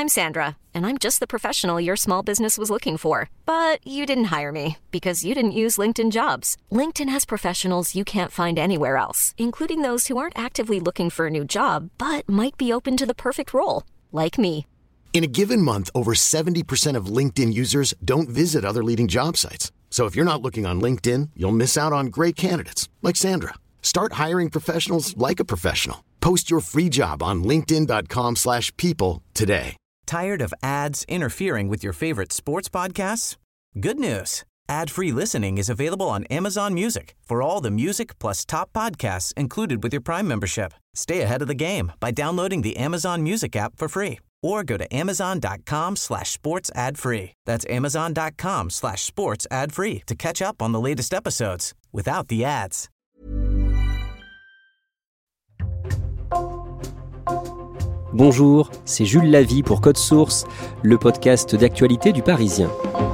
I'm Sandra, and I'm just the professional your small business was looking for. But you didn't hire me because you didn't use LinkedIn Jobs. LinkedIn has professionals you can't find anywhere else, including those who aren't actively looking for a new job, but might be open to the perfect role, like me. In a given month, over 70% of LinkedIn users don't visit other leading job sites. So if you're not looking on LinkedIn, you'll miss out on great candidates like Sandra. Start hiring professionals like a professional. Post your free job on linkedin.com/people today. Tired of ads interfering with your favorite sports podcasts? Good news. Ad-free listening is available on Amazon Music for all the music plus top podcasts included with your Prime membership. Stay ahead of the game by downloading the Amazon Music app for free or go to amazon.com/sports ad-free. That's amazon.com/sports ad-free to catch up on the latest episodes without the ads. Bonjour, c'est Jules Lavie pour Code Source, le podcast d'actualité du Parisien.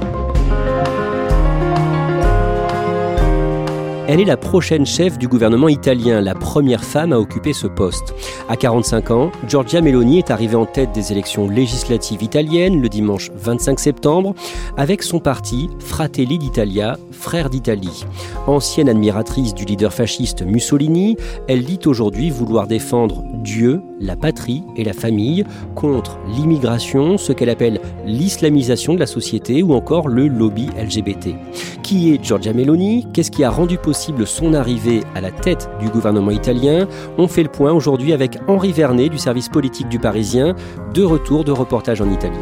Elle est la prochaine chef du gouvernement italien, la première femme à occuper ce poste. À 45 ans, Giorgia Meloni est arrivée en tête des élections législatives italiennes le dimanche 25 septembre avec son parti Fratelli d'Italia, Frères d'Italie. Ancienne admiratrice du leader fasciste Mussolini, elle dit aujourd'hui vouloir défendre Dieu, la patrie et la famille contre l'immigration, ce qu'elle appelle l'islamisation de la société ou encore le lobby LGBT. Qui est Giorgia Meloni ? Qu'est-ce qui a rendu possible son arrivée à la tête du gouvernement italien? On fait le point aujourd'hui avec Henri Vernet du service politique du Parisien, de retour de reportage en Italie.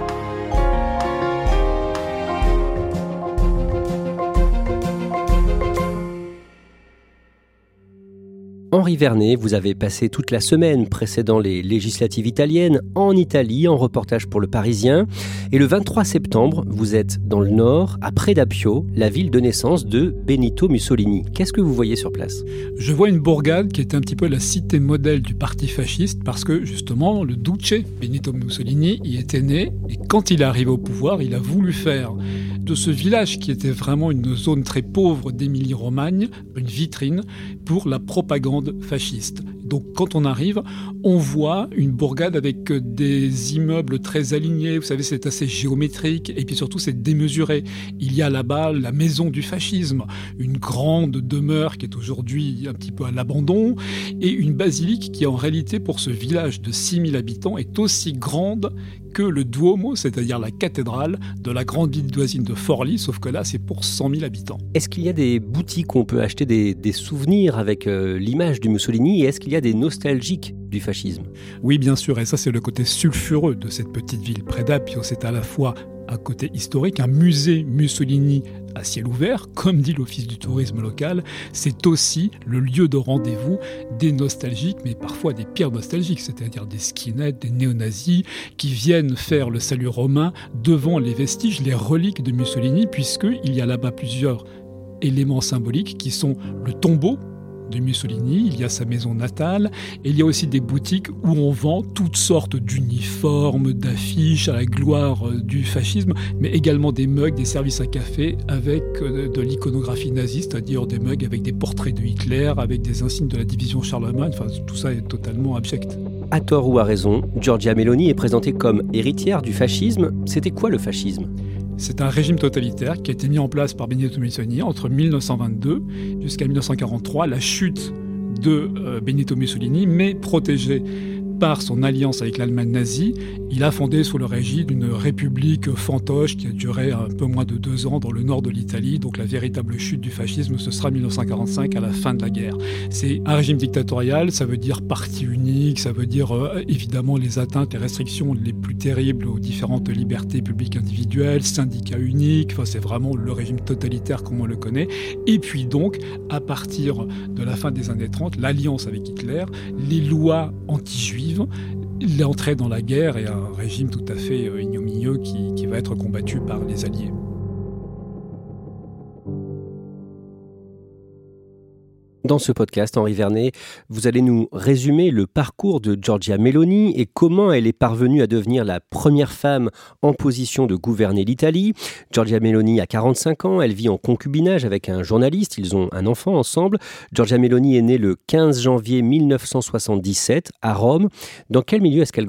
Henri Vernet, vous avez passé toute la semaine précédant les législatives italiennes en Italie, en reportage pour le Parisien. Et le 23 septembre, vous êtes dans le nord, à Predappio, la ville de naissance de Benito Mussolini. Qu'est-ce que vous voyez sur place ? Je vois une bourgade qui est un petit peu la cité modèle du parti fasciste parce que justement, le duce Benito Mussolini y était né et quand il est arrivé au pouvoir, il a voulu faire de ce village qui était vraiment une zone très pauvre d'Émilie-Romagne, une vitrine pour la propagande fasciste. Donc quand on arrive, on voit une bourgade avec des immeubles très alignés, vous savez c'est assez géométrique et puis surtout c'est démesuré. Il y a là-bas la maison du fascisme, une grande demeure qui est aujourd'hui un petit peu à l'abandon et une basilique qui en réalité pour ce village de 6000 habitants est aussi grande que le Duomo, c'est-à-dire la cathédrale de la grande ville voisine de Forlì, sauf que là, c'est pour 100 000 habitants. Est-ce qu'il y a des boutiques où on peut acheter des souvenirs avec l'image du Mussolini et est-ce qu'il y a des nostalgiques du fascisme ? Oui, bien sûr, et ça, c'est le côté sulfureux de cette petite ville. Predappio, c'est à la fois un côté historique, un musée Mussolini à ciel ouvert, comme dit l'Office du tourisme local, c'est aussi le lieu de rendez-vous des nostalgiques, mais parfois des pires nostalgiques, c'est-à-dire des skinheads, des néo-nazis, qui viennent faire le salut romain devant les vestiges, les reliques de Mussolini, puisqu'il y a là-bas plusieurs éléments symboliques qui sont le tombeau de Mussolini, il y a sa maison natale, et il y a aussi des boutiques où on vend toutes sortes d'uniformes, d'affiches à la gloire du fascisme, mais également des mugs, des services à café avec de l'iconographie nazie, c'est-à-dire des mugs avec des portraits de Hitler, avec des insignes de la division Charlemagne, enfin tout ça est totalement abject. À tort ou à raison, Giorgia Meloni est présentée comme héritière du fascisme. C'était quoi le fascisme ? C'est un régime totalitaire qui a été mis en place par Benito Mussolini entre 1922 jusqu'à 1943, la chute de Benito Mussolini, mais protégé par son alliance avec l'Allemagne nazie. Il a fondé sous le régime d'une république fantoche qui a duré un peu moins de 2 ans dans le nord de l'Italie. Donc la véritable chute du fascisme, ce sera 1945 à la fin de la guerre. C'est un régime dictatorial, ça veut dire parti unique, ça veut dire évidemment les atteintes et restrictions les plus terribles aux différentes libertés publiques individuelles, syndicats uniques, enfin c'est vraiment le régime totalitaire comme on le connaît. Et puis donc, à partir de la fin des années 30, l'alliance avec Hitler, les lois anti-juives, l'entrée dans la guerre et un régime tout à fait ignominieux qui va être combattu par les Alliés. Dans ce podcast, Henri Vernet, vous allez nous résumer le parcours de Giorgia Meloni et comment elle est parvenue à devenir la première femme en position de gouverner l'Italie. Giorgia Meloni a 45 ans, elle vit en concubinage avec un journaliste, ils ont un enfant ensemble. Giorgia Meloni est née le 15 janvier 1977 à Rome. Dans quel milieu est-ce qu'elle grandit ?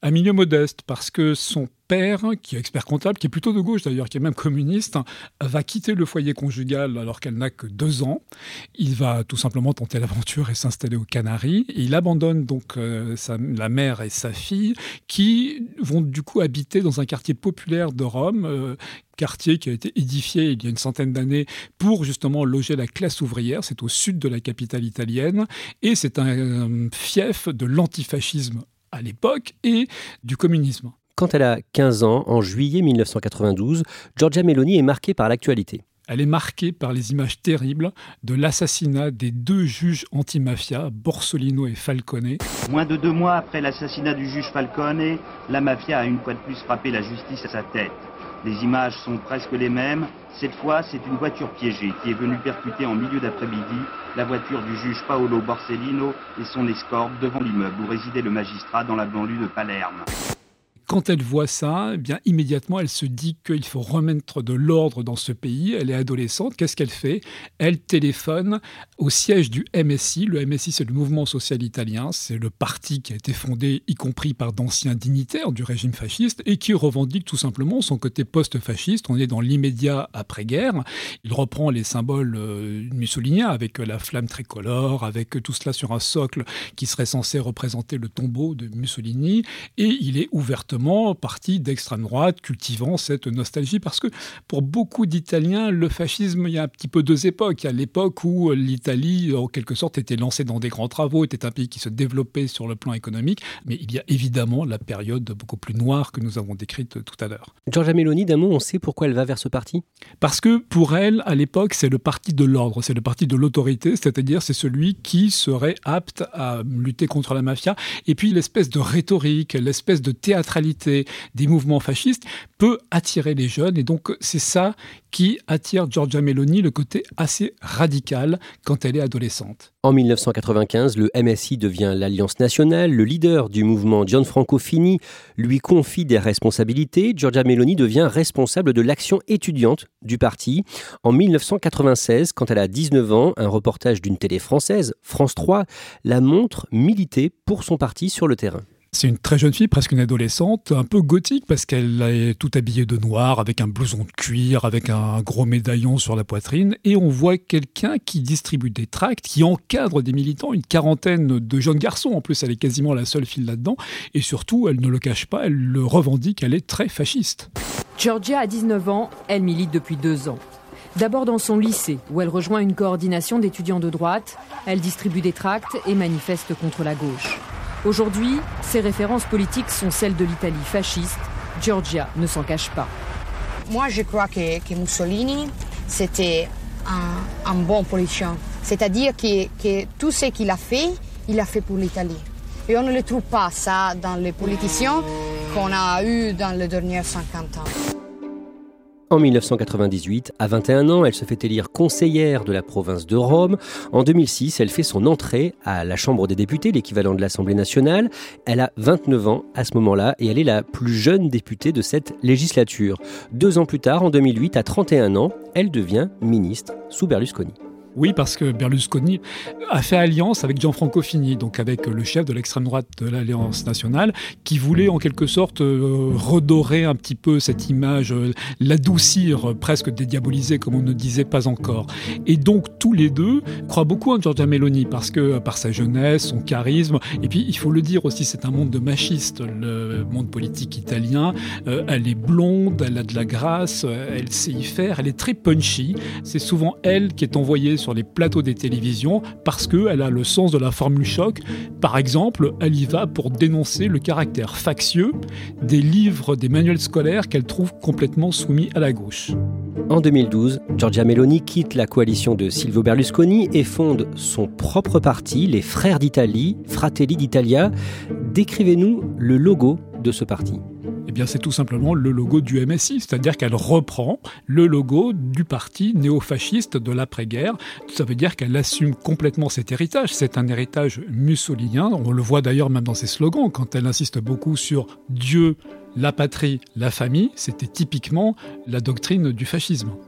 Un milieu modeste, parce que son père, qui est expert comptable, qui est plutôt de gauche d'ailleurs, qui est même communiste, va quitter le foyer conjugal alors qu'elle n'a que 2 ans. Il va tout simplement tenter l'aventure et s'installer aux Canaries. Et il abandonne donc la mère et sa fille, qui vont du coup habiter dans un quartier populaire de Rome, quartier qui a été édifié il y a une centaine d'années pour justement loger la classe ouvrière. C'est au sud de la capitale italienne et c'est un fief de l'antifascisme à l'époque et du communisme. Quand elle a 15 ans, en juillet 1992, Giorgia Meloni est marquée par l'actualité. Elle est marquée par les images terribles de l'assassinat des 2 juges anti-mafia, Borsellino et Falcone. Moins de 2 mois après l'assassinat du juge Falcone, la mafia a une fois de plus frappé la justice à sa tête. Les images sont presque les mêmes. Cette fois, c'est une voiture piégée qui est venue percuter en milieu d'après-midi la voiture du juge Paolo Borsellino et son escorte devant l'immeuble où résidait le magistrat dans la banlieue de Palerme. Quand elle voit ça, eh bien, immédiatement, elle se dit qu'il faut remettre de l'ordre dans ce pays. Elle est adolescente. Qu'est-ce qu'elle fait ? Elle téléphone au siège du MSI. Le MSI, c'est le Mouvement social italien. C'est le parti qui a été fondé, y compris par d'anciens dignitaires du régime fasciste, et qui revendique tout simplement son côté post-fasciste. On est dans l'immédiat après-guerre. Il reprend les symboles mussoliniens, avec la flamme tricolore, avec tout cela sur un socle qui serait censé représenter le tombeau de Mussolini. Et il est ouvertement parti d'extrême droite, cultivant cette nostalgie, parce que pour beaucoup d'Italiens, le fascisme, il y a un petit peu 2 époques. Il y a l'époque où l'Italie, en quelque sorte, était lancée dans des grands travaux, était un pays qui se développait sur le plan économique, mais il y a évidemment la période beaucoup plus noire que nous avons décrite tout à l'heure. Giorgia Meloni, d'un mot, on sait pourquoi elle va vers ce parti ? Parce que pour elle, à l'époque, c'est le parti de l'ordre, c'est le parti de l'autorité, c'est-à-dire c'est celui qui serait apte à lutter contre la mafia. Et puis l'espèce de rhétorique, l'espèce de théâtralité des mouvements fascistes peut attirer les jeunes. Et donc, c'est ça qui attire Giorgia Meloni, le côté assez radical quand elle est adolescente. En 1995, le MSI devient l'Alliance nationale. Le leader du mouvement, Gianfranco Fini, lui confie des responsabilités. Giorgia Meloni devient responsable de l'action étudiante du parti. En 1996, quand elle a 19 ans, un reportage d'une télé française, France 3, la montre militer pour son parti sur le terrain. C'est une très jeune fille, presque une adolescente, un peu gothique parce qu'elle est toute habillée de noir, avec un blouson de cuir, avec un gros médaillon sur la poitrine. Et on voit quelqu'un qui distribue des tracts, qui encadre des militants, une quarantaine de jeunes garçons. En plus, elle est quasiment la seule fille là-dedans. Et surtout, elle ne le cache pas, elle le revendique, elle est très fasciste. Giorgia a 19 ans, elle milite depuis 2 ans. D'abord dans son lycée, où elle rejoint une coordination d'étudiants de droite. Elle distribue des tracts et manifeste contre la gauche. Aujourd'hui, ses références politiques sont celles de l'Italie fasciste. Giorgia ne s'en cache pas. Moi, je crois que Mussolini, c'était un bon politicien. C'est-à-dire que tout ce qu'il a fait pour l'Italie. Et on ne le trouve pas, ça, dans les politiciens qu'on a eus dans les dernières 50 ans. En 1998, à 21 ans, elle se fait élire conseillère de la province de Rome. En 2006, elle fait son entrée à la Chambre des députés, l'équivalent de l'Assemblée nationale. Elle a 29 ans à ce moment-là et elle est la plus jeune députée de cette législature. 2 ans plus tard, en 2008, à 31 ans, elle devient ministre sous Berlusconi. Oui, parce que Berlusconi a fait alliance avec Gianfranco Fini, donc avec le chef de l'extrême droite de l'Alliance nationale, qui voulait en quelque sorte redorer un petit peu cette image, l'adoucir, presque dédiaboliser comme on ne disait pas encore. Et donc tous les deux croient beaucoup en Giorgia Meloni, parce que par sa jeunesse, son charisme, et puis il faut le dire aussi, c'est un monde de machistes, le monde politique italien. Elle est blonde, elle a de la grâce, elle sait y faire, elle est très punchy. C'est souvent elle qui est envoyée sur les plateaux des télévisions parce qu'elle a le sens de la formule choc. Par exemple, elle y va pour dénoncer le caractère factieux des livres, des manuels scolaires qu'elle trouve complètement soumis à la gauche. En 2012, Giorgia Meloni quitte la coalition de Silvio Berlusconi et fonde son propre parti, les Frères d'Italie, Fratelli d'Italia. Décrivez-nous le logo de ce parti. Eh bien, c'est tout simplement le logo du MSI, c'est-à-dire qu'elle reprend le logo du parti néofasciste de l'après-guerre. Ça veut dire qu'elle assume complètement cet héritage. C'est un héritage mussolinien. On le voit d'ailleurs même dans ses slogans, quand elle insiste beaucoup sur Dieu, la patrie, la famille. C'était typiquement la doctrine du fascisme.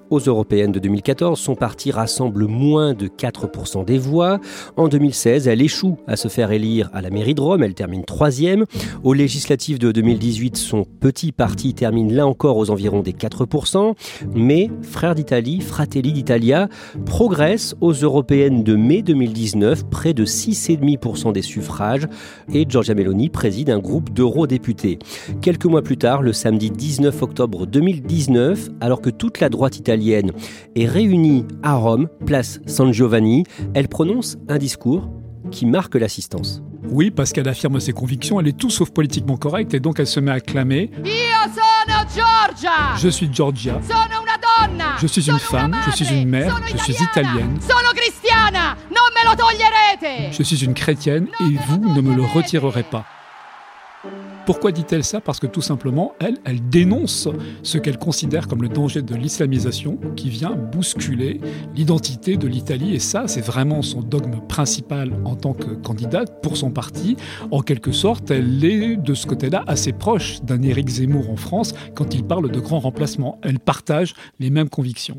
Aux européennes de 2014, son parti rassemble moins de 4% des voix. En 2016, elle échoue à se faire élire à la mairie de Rome, elle termine 3e. Aux législatives de 2018, son petit parti termine là encore aux environs des 4%. Mais Frères d'Italie, Fratelli d'Italia, progresse aux européennes de mai 2019, près de 6,5% des suffrages. Et Giorgia Meloni préside un groupe d'eurodéputés. Quelques mois plus tard, le samedi 19 octobre 2019, alors que toute la droite italienne est réunie à Rome, place San Giovanni, elle prononce un discours qui marque l'assistance. Oui, parce qu'elle affirme ses convictions, elle est tout sauf politiquement correcte et donc elle se met à clamer « Je suis Giorgia, je suis une femme, je suis une mère, je suis italienne, je suis une chrétienne et vous ne me le retirerez pas ». Pourquoi dit-elle ça ? Parce que tout simplement, elle dénonce ce qu'elle considère comme le danger de l'islamisation qui vient bousculer l'identité de l'Italie. Et ça, c'est vraiment son dogme principal en tant que candidate pour son parti. En quelque sorte, elle est de ce côté-là assez proche d'un Éric Zemmour en France quand il parle de grands remplacements. Elle partage les mêmes convictions.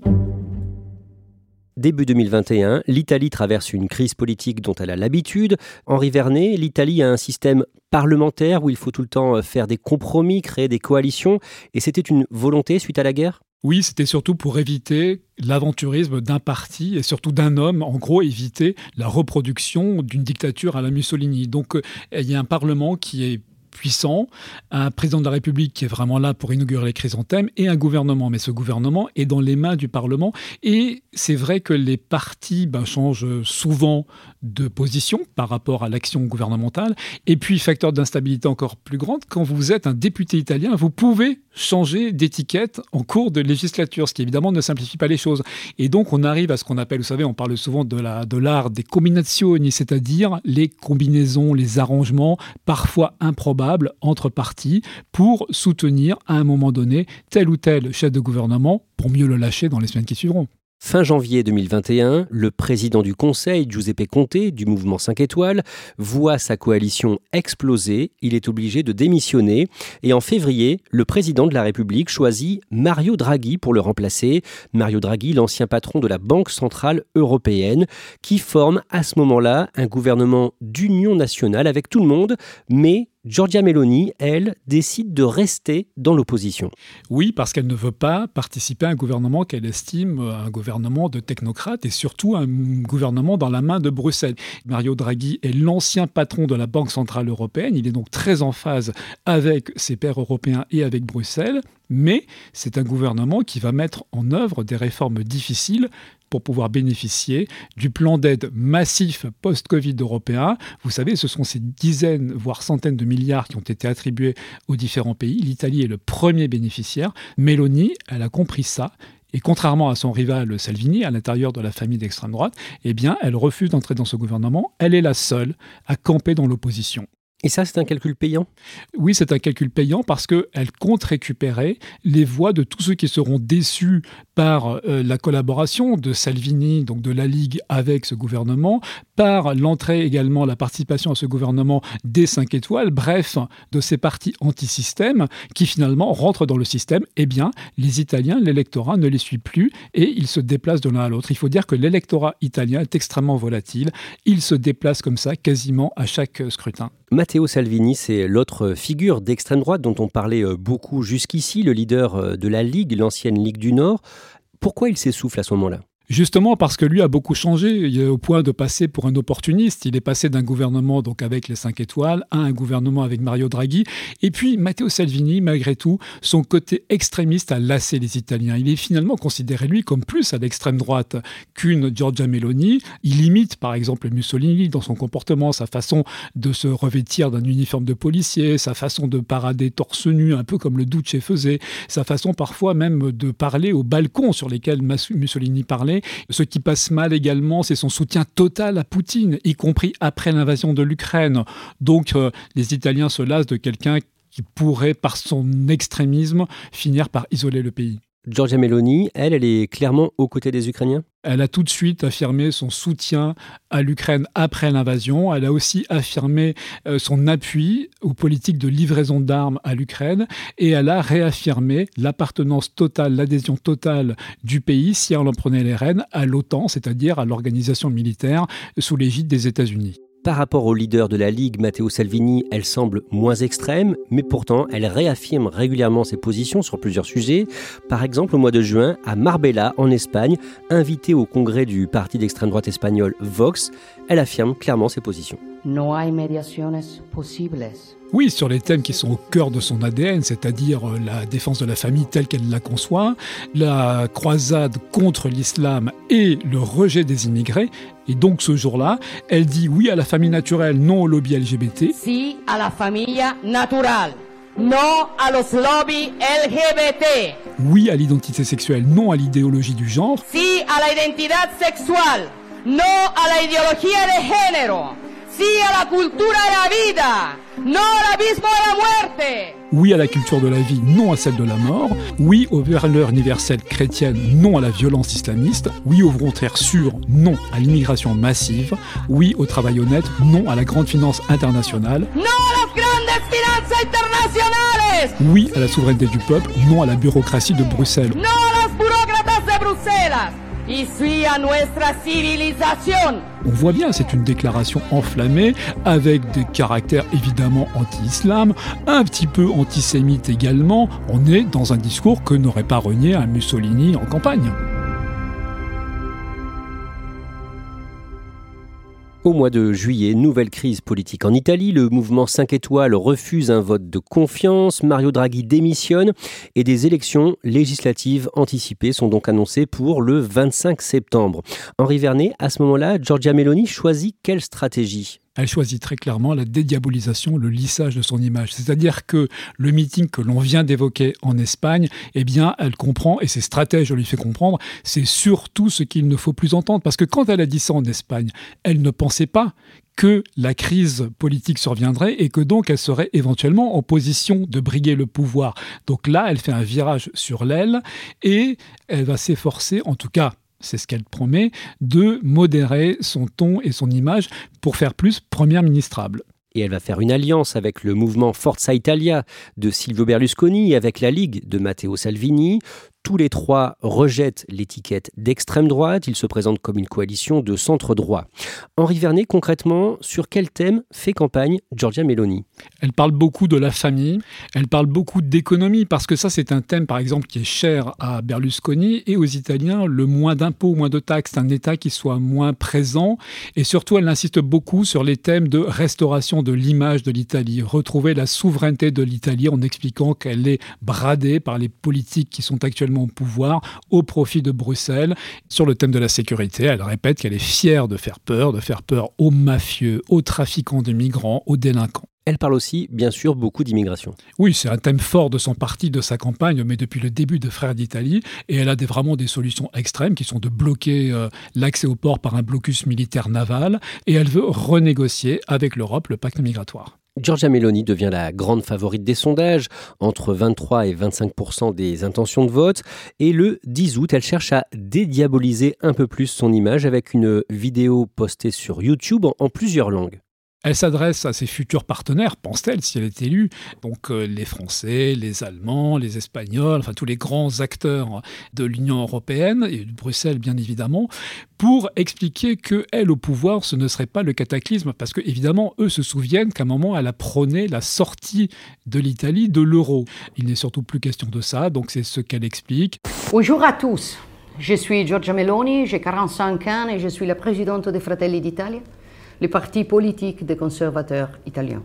Début 2021, l'Italie traverse une crise politique dont elle a l'habitude. Henri Vernet, l'Italie a un système parlementaire où il faut tout le temps faire des compromis, créer des coalitions. Et c'était une volonté suite à la guerre ? Oui, c'était surtout pour éviter l'aventurisme d'un parti et surtout d'un homme, en gros éviter la reproduction d'une dictature à la Mussolini. Donc il y a un parlement qui est puissant, un président de la République qui est vraiment là pour inaugurer les chrysanthèmes et un gouvernement. Mais ce gouvernement est dans les mains du Parlement et c'est vrai que les partis changent souvent de position par rapport à l'action gouvernementale. Et puis, facteur d'instabilité encore plus grande, quand vous êtes un député italien, vous pouvez changer d'étiquette en cours de législature, ce qui évidemment ne simplifie pas les choses. Et donc, on arrive à ce qu'on appelle, vous savez, on parle souvent de l'art des combinazioni, c'est-à-dire les combinaisons, les arrangements, parfois improbables, entre partis pour soutenir à un moment donné tel ou tel chef de gouvernement pour mieux le lâcher dans les semaines qui suivront. Fin janvier 2021, le président du Conseil, Giuseppe Conte, du mouvement 5 étoiles, voit sa coalition exploser. Il est obligé de démissionner. Et en février, le président de la République choisit Mario Draghi pour le remplacer. Mario Draghi, l'ancien patron de la Banque centrale européenne, qui forme à ce moment-là un gouvernement d'union nationale avec tout le monde, mais Giorgia Meloni, elle, décide de rester dans l'opposition. Oui, parce qu'elle ne veut pas participer à un gouvernement qu'elle estime un gouvernement de technocrates et surtout un gouvernement dans la main de Bruxelles. Mario Draghi est l'ancien patron de la Banque centrale européenne. Il est donc très en phase avec ses pairs européens et avec Bruxelles. Mais c'est un gouvernement qui va mettre en œuvre des réformes difficiles pour pouvoir bénéficier du plan d'aide massif post-Covid européen. Vous savez, ce sont ces dizaines, voire centaines de milliards qui ont été attribués aux différents pays. L'Italie est le premier bénéficiaire. Meloni, elle a compris ça. Et contrairement à son rival Salvini, à l'intérieur de la famille d'extrême droite, eh bien, elle refuse d'entrer dans ce gouvernement. Elle est la seule à camper dans l'opposition. Et ça, c'est un calcul payant ? Oui, c'est un calcul payant parce qu'elle compte récupérer les voix de tous ceux qui seront déçus par la collaboration de Salvini, donc de la Ligue, avec ce gouvernement, par l'entrée également, la participation à ce gouvernement des 5 étoiles, bref, de ces partis anti-système qui finalement rentrent dans le système. Eh bien, les Italiens, l'électorat ne les suit plus et ils se déplacent de l'un à l'autre. Il faut dire que l'électorat italien est extrêmement volatile. Il se déplace comme ça quasiment à chaque scrutin. Matteo Salvini, c'est l'autre figure d'extrême droite dont on parlait beaucoup jusqu'ici, le leader de la Ligue, l'ancienne Ligue du Nord. Pourquoi il s'essouffle à ce moment-là ? Justement parce que lui a beaucoup changé, au point de passer pour un opportuniste. Il est passé d'un gouvernement donc avec les 5 étoiles à un gouvernement avec Mario Draghi. Et puis Matteo Salvini, malgré tout, son côté extrémiste a lassé les Italiens. Il est finalement considéré, lui, comme plus à l'extrême droite qu'une Giorgia Meloni. Il imite par exemple Mussolini dans son comportement, sa façon de se revêtir d'un uniforme de policier, sa façon de parader torse nu, un peu comme le Duce faisait, sa façon parfois même de parler au balcon sur lesquels Mussolini parlait. Ce qui passe mal également, c'est son soutien total à Poutine, y compris après l'invasion de l'Ukraine. Donc les Italiens se lassent de quelqu'un qui pourrait, par son extrémisme, finir par isoler le pays. Giorgia Meloni, elle est clairement aux côtés des Ukrainiens ? Elle a tout de suite affirmé son soutien à l'Ukraine après l'invasion. Elle a aussi affirmé son appui aux politiques de livraison d'armes à l'Ukraine et elle a réaffirmé l'appartenance totale, l'adhésion totale du pays, si elle en prenait les rênes, à l'OTAN, c'est-à-dire à l'organisation militaire sous l'égide des États-Unis. Par rapport au leader de la Ligue, Matteo Salvini, elle semble moins extrême, mais pourtant, elle réaffirme régulièrement ses positions sur plusieurs sujets. Par exemple, au mois de juin, à Marbella, en Espagne, invitée au congrès du parti d'extrême droite espagnol Vox, elle affirme clairement ses positions. No hay mediaciones posibles. Oui, sur les thèmes qui sont au cœur de son ADN, c'est-à-dire la défense de la famille telle qu'elle la conçoit, la croisade contre l'islam et le rejet des immigrés. Et donc ce jour-là, elle dit oui à la famille naturelle, non au lobby LGBT. Sí a la familia natural, no a los lobbies LGBT. Oui à l'identité sexuelle, non à l'idéologie du genre. Sí a la identidad sexual, no a la ideología de género. Sí a la cultura de la vida, no al abismo de la muerte. Oui à la culture de la vie, non à celle de la mort. Oui aux valeurs universelles chrétiennes, non à la violence islamiste. Oui aux frontières sûres, non à l'immigration massive. Oui au travail honnête, non à la grande finance internationale. No a las grandes finanzas internacionales. Oui à la souveraineté du peuple, non à la bureaucratie de Bruxelles. No a las burócratas de Bruselas. Y sí a nuestra civilización. On voit bien, c'est une déclaration enflammée, avec des caractères évidemment anti-islam, un petit peu antisémite également. On est dans un discours que n'aurait pas renié un Mussolini en campagne. Au mois de juillet, nouvelle crise politique en Italie. Le mouvement 5 étoiles refuse un vote de confiance. Mario Draghi démissionne et des élections législatives anticipées sont donc annoncées pour le 25 septembre. Henri Vernet, à ce moment-là, Giorgia Meloni choisit quelle stratégie ? Elle choisit très clairement la dédiabolisation, le lissage de son image. C'est-à-dire que le meeting que l'on vient d'évoquer en Espagne, eh bien, elle comprend, et ses stratèges lui fait comprendre, c'est surtout ce qu'il ne faut plus entendre. Parce que quand elle a dit ça en Espagne, elle ne pensait pas que la crise politique surviendrait et que donc elle serait éventuellement en position de briguer le pouvoir. Donc là, elle fait un virage sur l'aile et elle va s'efforcer, en tout cas, c'est ce qu'elle promet, de modérer son ton et son image pour faire plus première ministrable. Et elle va faire une alliance avec le mouvement Forza Italia de Silvio Berlusconi et avec la Ligue de Matteo Salvini. Tous les trois rejettent l'étiquette d'extrême droite. Ils se présentent comme une coalition de centre-droit. Henri Vernet, concrètement, sur quel thème fait campagne Giorgia Meloni ? Elle parle beaucoup de la famille, elle parle beaucoup d'économie, parce que ça, c'est un thème, par exemple, qui est cher à Berlusconi et aux Italiens. Le moins d'impôts, moins de taxes, un État qui soit moins présent. Et surtout, elle insiste beaucoup sur les thèmes de restauration de l'image de l'Italie, retrouver la souveraineté de l'Italie en expliquant qu'elle est bradée par les politiques qui sont actuellement au pouvoir au profit de Bruxelles. Sur le thème de la sécurité, elle répète qu'elle est fière de faire peur aux mafieux, aux trafiquants de migrants, aux délinquants. Elle parle aussi, bien sûr, beaucoup d'immigration. Oui, c'est un thème fort de son parti, de sa campagne, mais depuis le début de Frères d'Italie. Et elle a vraiment des solutions extrêmes qui sont de bloquer l'accès au port par un blocus militaire naval. Et elle veut renégocier avec l'Europe le pacte migratoire. Giorgia Meloni devient la grande favorite des sondages, entre 23 et 25% des intentions de vote. Et le 10 août, elle cherche à dédiaboliser un peu plus son image avec une vidéo postée sur YouTube en plusieurs langues. Elle s'adresse à ses futurs partenaires, pense-t-elle, si elle est élue, donc les Français, les Allemands, les Espagnols, enfin tous les grands acteurs de l'Union européenne et de Bruxelles bien évidemment, pour expliquer qu'elle au pouvoir, ce ne serait pas le cataclysme, parce qu'évidemment, eux se souviennent qu'à un moment, elle a prôné la sortie de l'Italie de l'euro. Il n'est surtout plus question de ça, donc c'est ce qu'elle explique. Bonjour à tous, je suis Giorgia Meloni, j'ai 45 ans et je suis la présidente de Fratelli d'Italia, le parti politique des conservateurs italiens.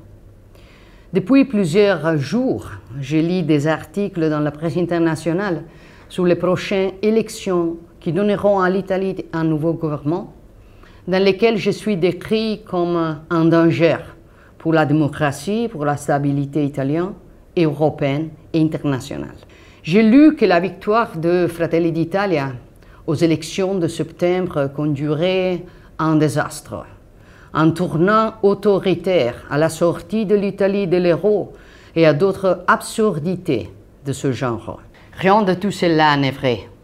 Depuis plusieurs jours, je lis des articles dans la presse internationale sur les prochaines élections qui donneront à l'Italie un nouveau gouvernement, dans lesquels je suis décrit comme un danger pour la démocratie, pour la stabilité italienne, européenne et internationale. J'ai lu que la victoire de Fratelli d'Italia aux élections de septembre conduirait à un désastre, un tournant autoritaire à la sortie de l'Italie de l'euro et à d'autres absurdités de ce genre. Rien de tout cela n'est vrai.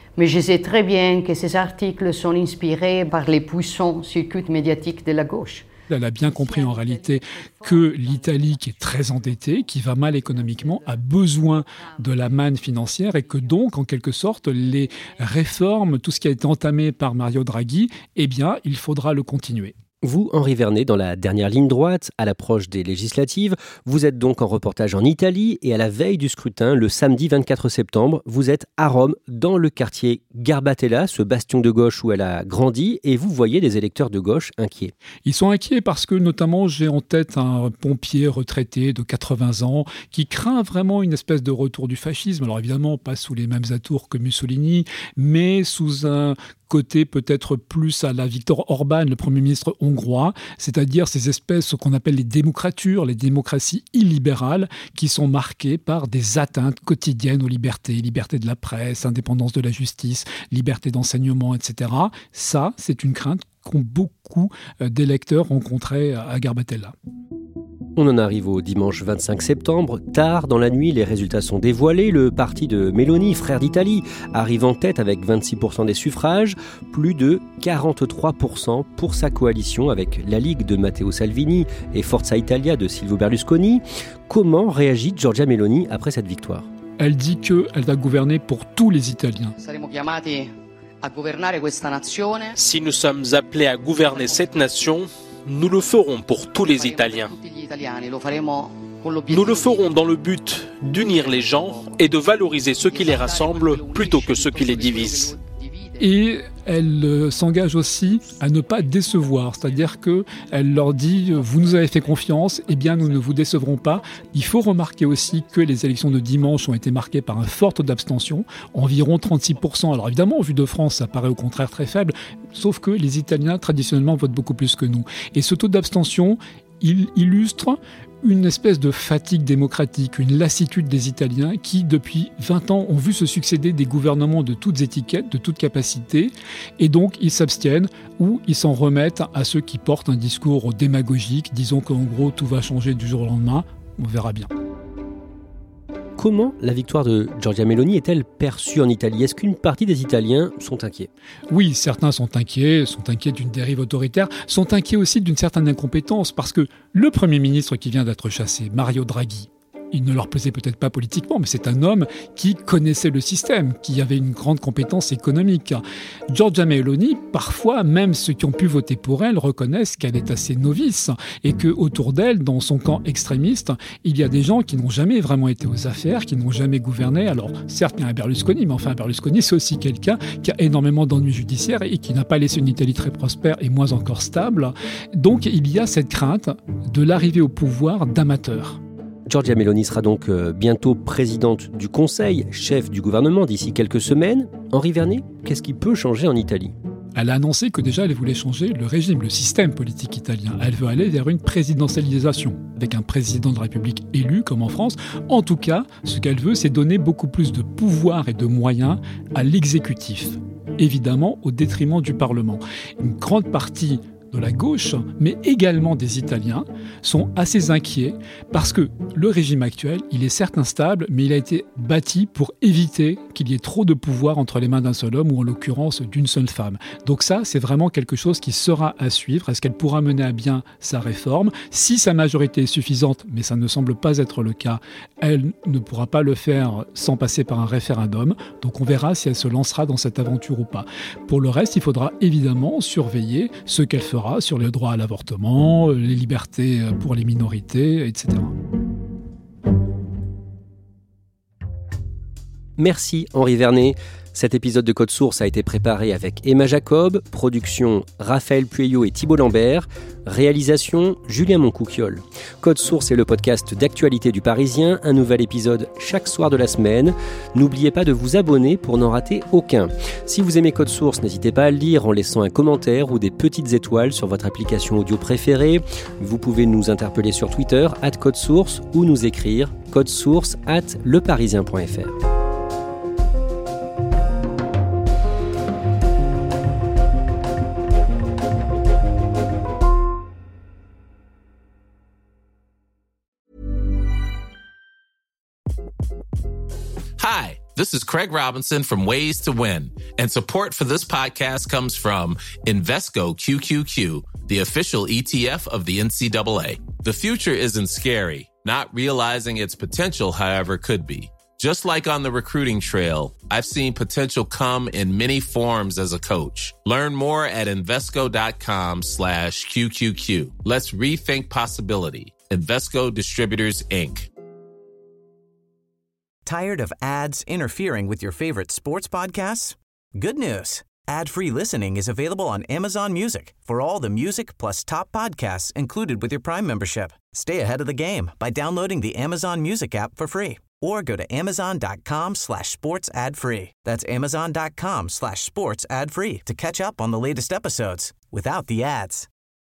Mais je sais très bien que ces articles sont inspirés par les puissants circuits médiatiques de la gauche. Elle a bien compris en réalité que l'Italie, qui est très endettée, qui va mal économiquement, a besoin de la manne financière et que donc, en quelque sorte, les réformes, tout ce qui a été entamé par Mario Draghi, eh bien, il faudra le continuer. Vous, Henri Vernet, dans la dernière ligne droite, à l'approche des législatives, vous êtes donc en reportage en Italie et à la veille du scrutin, le samedi 24 septembre, vous êtes à Rome, dans le quartier Garbatella, ce bastion de gauche où elle a grandi, et vous voyez des électeurs de gauche inquiets. Ils sont inquiets parce que, notamment, j'ai en tête un pompier retraité de 80 ans qui craint vraiment une espèce de retour du fascisme. Alors évidemment, pas sous les mêmes atours que Mussolini, mais sous un côté peut-être plus à la Viktor Orban, le Premier ministre hongrois, c'est-à-dire ces espèces, ce qu'on appelle les démocratures, les démocraties illibérales, qui sont marquées par des atteintes quotidiennes aux libertés, liberté de la presse, indépendance de la justice, liberté d'enseignement, etc. Ça, c'est une crainte qu'ont beaucoup d'électeurs rencontrés à Garbatella. On en arrive au dimanche 25 septembre. Tard dans la nuit, les résultats sont dévoilés. Le parti de Meloni, Frères d'Italie, arrive en tête avec 26% des suffrages, plus de 43% pour sa coalition avec la Ligue de Matteo Salvini et Forza Italia de Silvio Berlusconi. Comment réagit Giorgia Meloni après cette victoire ? Elle dit qu'elle va gouverner pour tous les Italiens. Si nous sommes appelés à gouverner cette nation, nous le ferons pour tous les Italiens. Nous le ferons dans le but d'unir les gens et de valoriser ce qui les rassemble plutôt que ce qui les divise. Et elle s'engage aussi à ne pas décevoir, c'est-à-dire qu'elle leur dit « vous nous avez fait confiance, eh bien nous ne vous décevrons pas ». Il faut remarquer aussi que les élections de dimanche ont été marquées par un fort taux d'abstention, environ 36%. Alors évidemment, au vu de France, ça paraît au contraire très faible, sauf que les Italiens traditionnellement votent beaucoup plus que nous. Et ce taux d'abstention, il illustre une espèce de fatigue démocratique, une lassitude des Italiens qui, depuis 20 ans, ont vu se succéder des gouvernements de toutes étiquettes, de toutes capacités, et donc ils s'abstiennent ou ils s'en remettent à ceux qui portent un discours démagogique, disons qu'en gros tout va changer du jour au lendemain, on verra bien. Comment la victoire de Giorgia Meloni est-elle perçue en Italie ? Est-ce qu'une partie des Italiens sont inquiets ? Oui, certains sont inquiets d'une dérive autoritaire, sont inquiets aussi d'une certaine incompétence, parce que le Premier ministre qui vient d'être chassé, Mario Draghi, il ne leur plaisait peut-être pas politiquement, mais c'est un homme qui connaissait le système, qui avait une grande compétence économique. Giorgia Meloni, parfois, même ceux qui ont pu voter pour elle reconnaissent qu'elle est assez novice et qu'autour d'elle, dans son camp extrémiste, il y a des gens qui n'ont jamais vraiment été aux affaires, qui n'ont jamais gouverné. Alors, certes, il y a un Berlusconi, mais enfin, Berlusconi, c'est aussi quelqu'un qui a énormément d'ennuis judiciaires et qui n'a pas laissé une Italie très prospère et moins encore stable. Donc, il y a cette crainte de l'arrivée au pouvoir d'amateurs. Giorgia Meloni sera donc bientôt présidente du Conseil, chef du gouvernement d'ici quelques semaines. Henri Vernet, qu'est-ce qui peut changer en Italie ? Elle a annoncé que déjà elle voulait changer le régime, le système politique italien. Elle veut aller vers une présidentialisation, avec un président de la République élu, comme en France. En tout cas, ce qu'elle veut, c'est donner beaucoup plus de pouvoir et de moyens à l'exécutif, évidemment au détriment du Parlement. Une grande partie de la gauche, mais également des Italiens, sont assez inquiets parce que le régime actuel, il est certes instable, mais il a été bâti pour éviter qu'il y ait trop de pouvoir entre les mains d'un seul homme ou en l'occurrence d'une seule femme. Donc ça, c'est vraiment quelque chose qui sera à suivre. Est-ce qu'elle pourra mener à bien sa réforme ? Si sa majorité est suffisante, mais ça ne semble pas être le cas, elle ne pourra pas le faire sans passer par un référendum. Donc on verra si elle se lancera dans cette aventure ou pas. Pour le reste, il faudra évidemment surveiller ce qu'elle fera sur le droit à l'avortement, les libertés pour les minorités, etc. Merci Henri Vernet. Cet épisode de Code Source a été préparé avec Emma Jacob, production Raphaël Pueyo et Thibault Lambert, réalisation Julien Moncouquiol. Code Source est le podcast d'actualité du Parisien, un nouvel épisode chaque soir de la semaine. N'oubliez pas de vous abonner pour n'en rater aucun. Si vous aimez Code Source, n'hésitez pas à le lire en laissant un commentaire ou des petites étoiles sur votre application audio préférée. Vous pouvez nous interpeller sur Twitter @codesource ou nous écrire codesource@leparisien.fr. Hi, this is Craig Robinson from Ways to Win, and support for this podcast comes from Invesco QQQ, the official ETF of the NCAA. The future isn't scary. Not realizing its potential, however, could be. Just like on the recruiting trail, I've seen potential come in many forms as a coach. Learn more at Invesco.com/QQQ. Let's rethink possibility. Invesco Distributors, Inc. Tired of ads interfering with your favorite sports podcasts? Good news. Ad-free listening is available on Amazon Music for all the music plus top podcasts included with your Prime membership. Stay ahead of the game by downloading the Amazon Music app for free or go to amazon.com/sports ad free. That's amazon.com/sports ad free to catch up on the latest episodes without the ads.